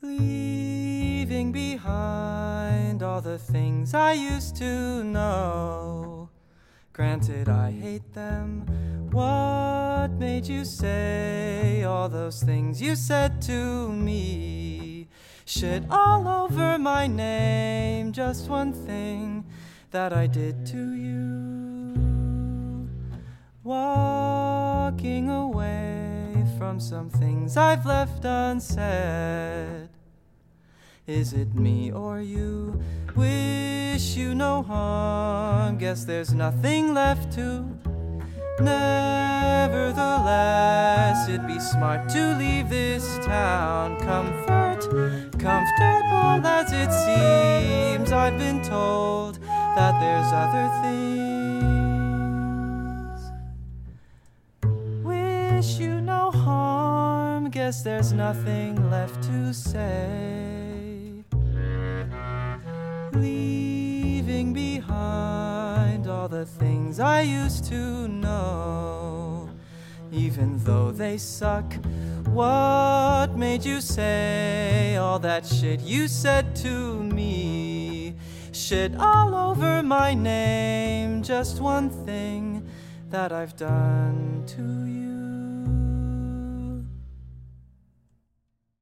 leaving behind all the things I used to know. Granted, I hate them. What made you say all those things you said to me? Shit all over my name, just one thing that I did to you. Walking away from some things I've left unsaid. Is it me or you? Wish you no harm. Guess there's nothing left to. Nevertheless, it'd be smart to leave this town. Comfortable as it seems. I've been told that there's other things. Wish you no harm. Guess there's nothing left to say. Leaving behind all the things I used to know, even though they suck. What made you say all that shit you said to me? Shit all over my name, just one thing that I've done to you.